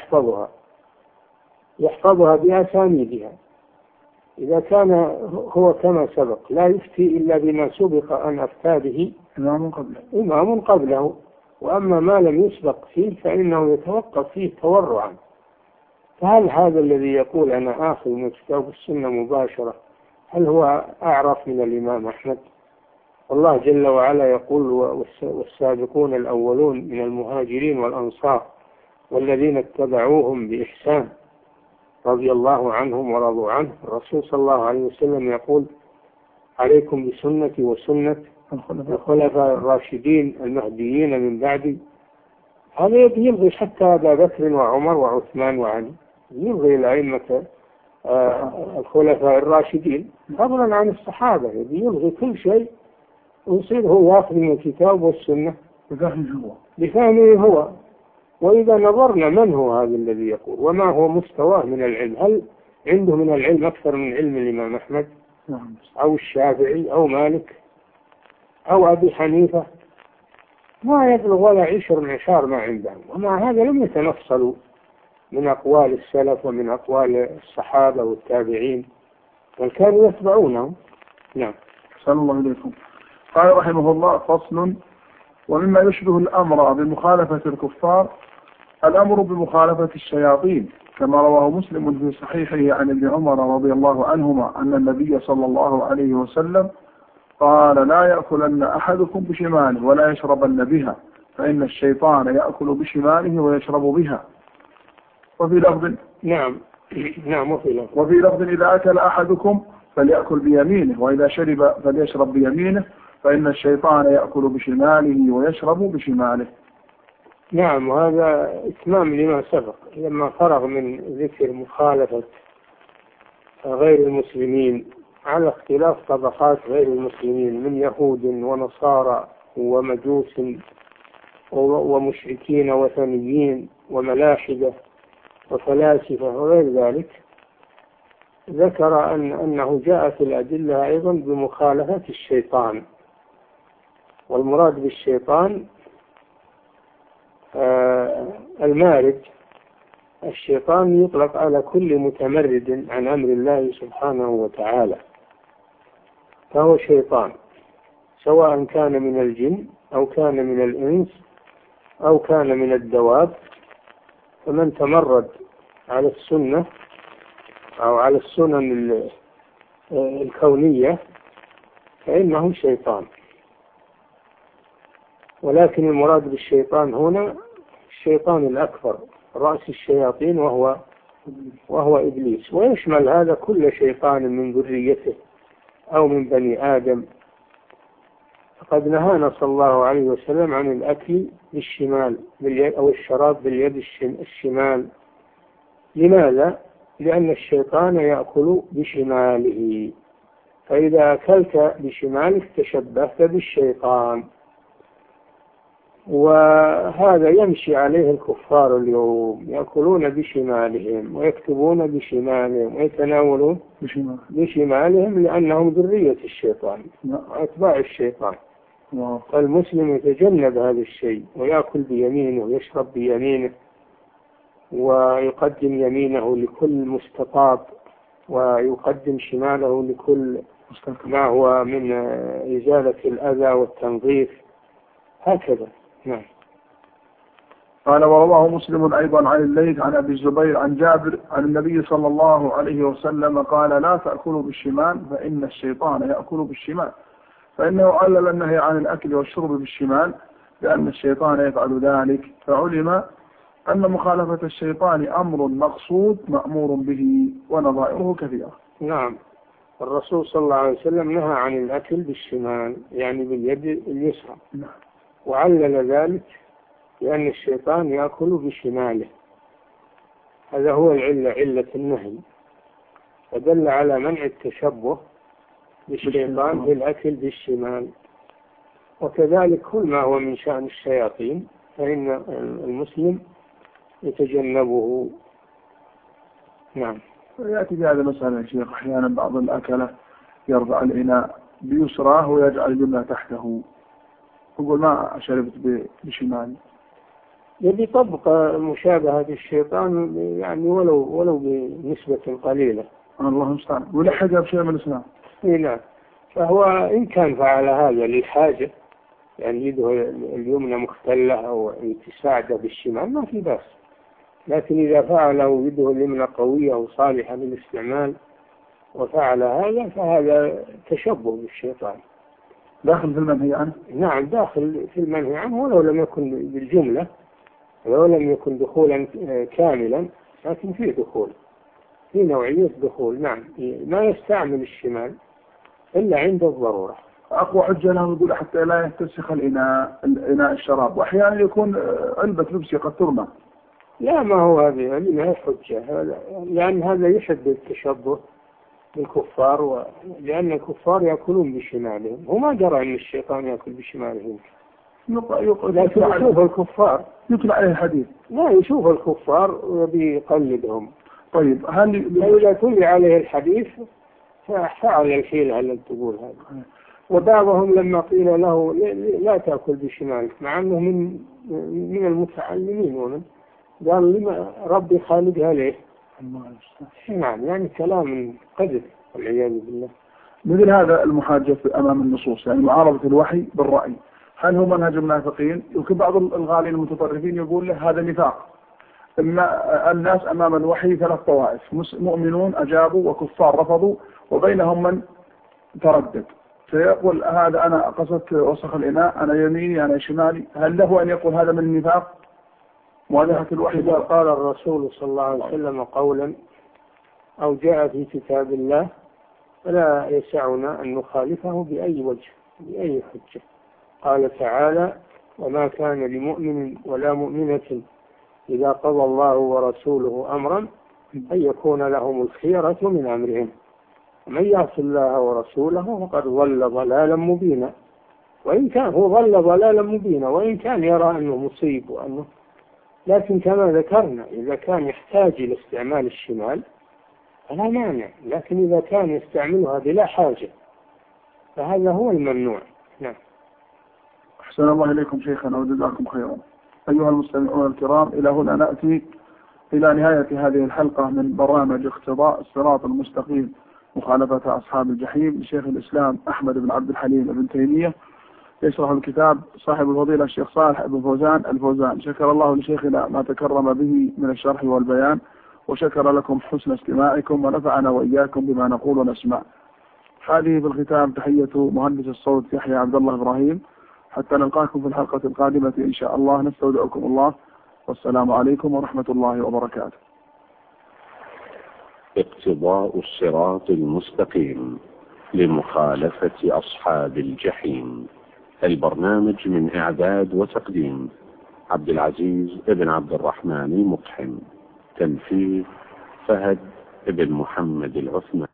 يحفظها بأسانيدها. إذا كان هو كما سبق لا يفتي إلا بما سبق أن أفتى به إمام قبله، وأما ما لم يسبق فيه فإنه يتوقف فيه تورعا. فهل هذا الذي يقول أنا آخذ من كتاب السنة مباشرة هل هو أعرف من الإمام أحمد؟ والله جل وعلا يقول والسابقون الأولون من المهاجرين والأنصار والذين اتبعوهم بإحسان رضي الله عنهم ورضوا عنه. الرسول صلى الله عليه وسلم يقول عليكم بسنتي وسنة الخلفاء الراشدين المهديين من بعدي. هذا يلغي حتى أبا بكر وعمر وعثمان وعلي، يلغي الأئمة الخلفاء الراشدين فضلا عن الصحابة، يلغي كل شيء ويصير هو يأخذ من الكتاب والسنة بفهمه هو. وإذا نظرنا من هو هذا الذي يقول وما هو مستواه من العلم، هل عنده من العلم أكثر من علم الإمام أحمد أو الشافعي أو مالك أو أبي حنيفة؟ ما يبلغ ولا 10 معشار ما عندهم. ومع هذا لم يتنصلوا من أقوال السلف ومن أقوال الصحابة والتابعين، بل كانوا يتبعونهم. نعم. صلى الله عليكم. قال رحمه الله: فصل. ومما يشبه الأمر بمخالفة الكفار الأمر بمخالفة الشياطين، كما رواه مسلم في صحيحه عن ابن عمر رضي الله عنهما أن النبي صلى الله عليه وسلم قال: لا يأكلن أحدكم بشماله ولا يشربن بها، فإن الشيطان يأكل بشماله ويشرب بها. وفي لفظ وفي لفظ إذا أكل أحدكم فليأكل بيمينه، وإذا شرب فليشرب بيمينه، فإن الشيطان يأكل بشماله ويشرب بشماله. نعم، وهذا إتمام لما سبق لما فرغ من ذكر مخالفة غير المسلمين على اختلاف طبقات غير المسلمين من يهود ونصارى ومجوس ومشركين وثنيين وملاحدة وفلاسفة وغير ذلك. ذكر أنه جاء في الأدلة أيضا بمخالفة الشيطان، والمراد بالشيطان المارد. الشيطان يطلق على كل متمرد عن أمر الله سبحانه وتعالى، فهو شيطان، سواء كان من الجن أو كان من الإنس أو كان من الدواب. فمن تمرد على السنة أو على السنن الكونية فإنه شيطان. ولكن المراد بالشيطان هنا الشيطان الأكبر رأس الشياطين وهو إبليس، ويشمل هذا كل شيطان من ذريته أو من بني آدم. فقد نهانا صلى الله عليه وسلم عن الأكل بالشمال أو الشراب باليد الشمال. لماذا؟ لأن الشيطان يأكل بشماله، فإذا أكلت بشمالك تشبهت بالشيطان. وهذا يمشي عليه الكفار اليوم، يأكلون بشمالهم ويكتبون بشمالهم ويتناولون بشمالهم لأنهم ذرية الشيطان وأتباع الشيطان. فالمسلم يتجنب هذا الشيء ويأكل بيمينه ويشرب بيمينه ويقدم يمينه لكل مستطاب ويقدم شماله لكل ما هو من إزالة الأذى والتنظيف، هكذا. نعم. قال: ورواه مسلم أيضا عن الليث عن أبي الزبير عن جابر عن النبي صلى الله عليه وسلم قال: لا تأكلوا بالشمال فإن الشيطان يأكل بالشمال، فإنه علل النهي عن الأكل والشرب بالشمال لأن الشيطان يفعل ذلك. فعلم أن مخالفة الشيطان أمر مقصود مأمور به ونظائره كثيرة. نعم، الرسول صلى الله عليه وسلم نهى عن الأكل بالشمال يعني باليد اليسرى، وعلل ذلك لأن الشيطان يأكل بشماله. هذا هو علة النهي، فدل على منع التشبه بالشيطان في الأكل بالشمال. وكذلك كل ما هو من شأن الشياطين فإن المسلم يتجنبه. نعم. يأتي بهذا المسألة يا شيخ أحيانا بعض الأكلة يرفع الإناء بيسراه ويجعل اليمنى تحته، يقول ما شربت بشمالي. يبي طبق مشابهة الشيطان يعني ولو بنسبة قليلة. الله المستعان. ولحقها بشيء من الإسلام. لا، فهو إن كان فعل هذا للحاجة يعني يده اليمنى مختلة أو تساعده بالشمال ما في بأس، لكن إذا فعله يده اليمنى قوية وصالحة للاستعمال وفعل هذا فهذا تشبه بالشيطان. داخل في المنهي عنه؟ نعم داخل في المنهي عنه، ولو لم يكن بالجملة، ولو لم يكن دخولا كاملا، لكن فيه دخول، في نوعية دخول. نعم ما يستعمل الشمال إلا عند الضرورة. أقوى حجة لهم يقول حتى لا يتسخ الإناء الشراب، وأحيانا يكون علبة لبسي قد ترمى. لا ما هو هذه ما هي حجة، لأن هذا يشد التشبه بالكفار، لأن الكفار يأكلون بشمالهم، وما درى أن الشيطان يأكل بشمالهم. لكن يشوف الكفار يطلع عليه الحديث، لا يشوف الكفار وبيقلدهم. طيب إذا تلي عليه الحديث ففعل الحيلة التي تقول هذا. وبعضهم لما قيل له لا تأكل بشمالك، مع أنه من المتعلمين، ومن قال لما ربي خالقها ليه؟ نعم يعني كلام قذف والعياذ بالله. مثل هذا المحاجة أمام النصوص، يعني معارضة الوحي بالرأي، هل هو منهج المنافقين؟ يمكن بعض الغالين المتطرفين يقول له هذا نفاق. الناس أمام الوحي ثلاث طوائف، مؤمنون أجابوا وكفار رفضوا، وبينهم من تردد، فيقول هذا أنا قصدت وسخ الإناء، أنا يميني أنا شمالي. هل له أن يقول هذا من النفاق؟ مواجهة الوحي. إذا قال الرسول صلى الله عليه وسلم قولا أو جاء في كتاب الله فلا يسعنا أن نخالفه بأي وجه بأي حجة. قال تعالى: وما كان لمؤمن ولا مؤمنة إذا قضى الله ورسوله أمرا أن يكون لهم الخيرة من أمرهم، ومن يعص الله ورسوله فقد ضل ضلالا مبينا. وإن كان هو ضل ضلالا مبينا، وإن كان يرى أنه مصيب وأنه، لكن كما ذكرنا إذا كان يحتاج إلى استعمال الشمال فلا مانع، لكن إذا كان يستعملها بلا حاجة فهذا هو الممنوع. نعم. أحسن الله إليكم شيخنا وجزاكم خيرا. أيها المستمعون الكرام، إلى هنا نأتي إلى نهاية هذه الحلقة من برنامج اقتضاء الصراط المستقيم مخالفة أصحاب الجحيم لشيخ الإسلام أحمد بن عبد الحليم بن تيمية، يشرح الكتاب صاحب الفضيلة الشيخ صالح بن فوزان الفوزان. شكر الله لشيخنا ما تكرم به من الشرح والبيان، وشكر لكم حسن استماعكم، ونفعنا وإياكم بما نقول ونسمع. هذه بالختام تحية مهندس الصوت يحيى عبد الله إبراهيم، حتى نلقاكم في الحلقة القادمة إن شاء الله. نستودعكم الله، والسلام عليكم ورحمة الله وبركاته. اقتضاء الصراط المستقيم لمخالفة أصحاب الجحيم. البرنامج من إعداد وتقديم عبد العزيز ابن عبد الرحمن المقحم، تنفيذ فهد ابن محمد العثمان.